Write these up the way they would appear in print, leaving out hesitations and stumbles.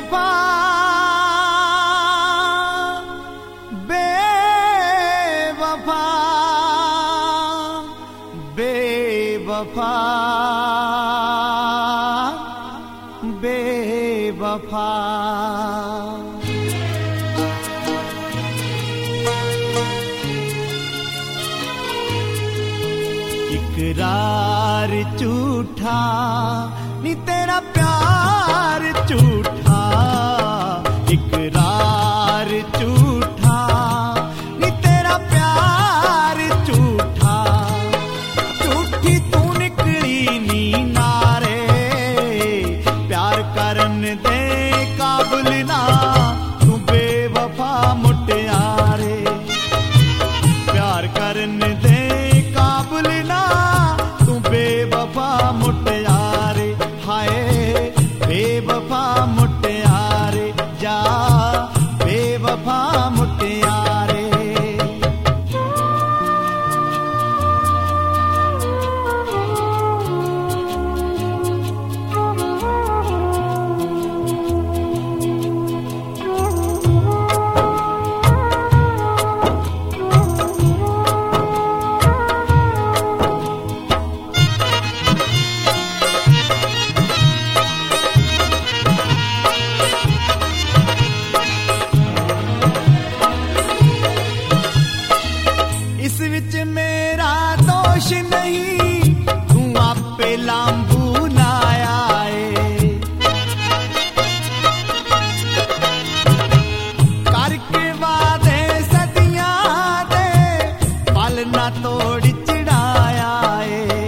बेवफा बेवफा बेवफा बेवफा इकरार झूठा नी तेरा प्यार झूठा, इकरार झूठा नी तेरा प्यार झूठा, झूठी तू निकली नी नारे, प्यार करन दे काबिल ना तू बेवफा मुटियारे, प्यार करन दे काबिल ना तू बेवफा मुटियारे, हाय बेवफा मुटियारे जा बेवफा मुटियारे। इस विच मेरा दोष नहीं, तू आपे लांबू लाया है, करके वादे सदियां दे पल ना तोड़ चढ़ाया है,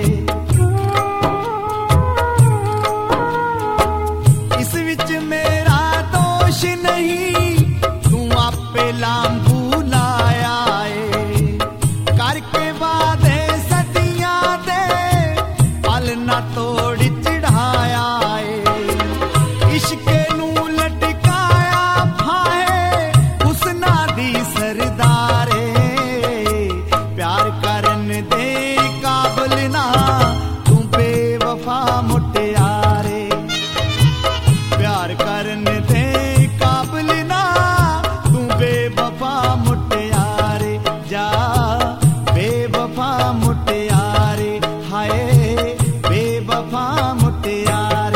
इस विच मेरा दोष नहीं, तू आपे लांबू लाया है, करके वादे सदियां दे पल ना तोड़ चढ़ाया है, इश्के नू लटकाया फाहे हुस्ना दी सरदारे, प्यार करन दे काबिल ना तू बेवफा मुटियारे, प्यार करन दे काबिल ना तू बेवफा मुटियारे जा बेवफा मुटियारे, हाय बेवफा मुटियारे।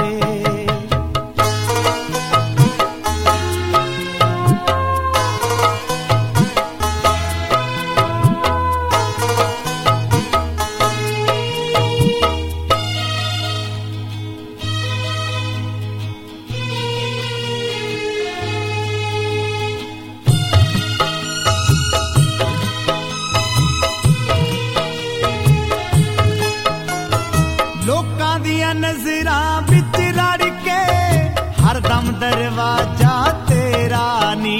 लोकां दियां नजरां विच रड़ के हरदम दरवाजा तेरा नी,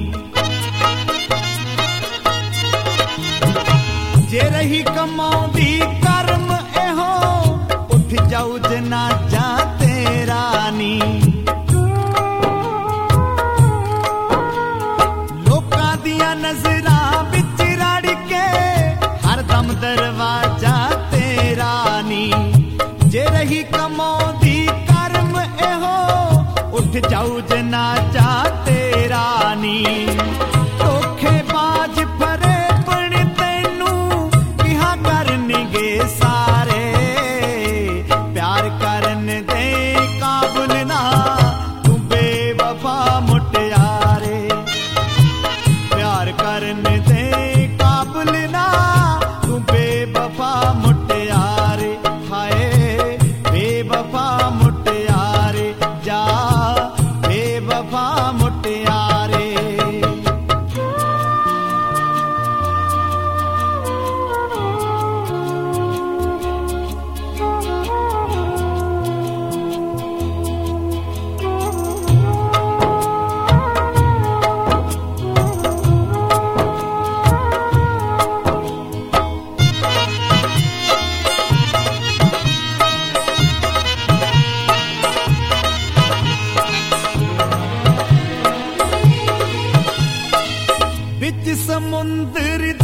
जे रही कमाउंदी कर्म एहो उठ जाऊ जनाजा तेरा नी, लोकां दियां नजरां विच रड़ के हरदम दरवाजा तेरा नी, जे रही कमाउंदी कर्म एहो उठ जाऊ जनाजा तेरा नी, धोखेबाज फरे पण तैनू किहा करनगे सारे, प्यार करन दे काबिल ना तू बेवफा मुटियारे, प्यार करन दे काबिल ना तू बेवफा मुटियारे, हाय बेवफा मुटियारे जा बेवफा मुटियारे। विच समुंदर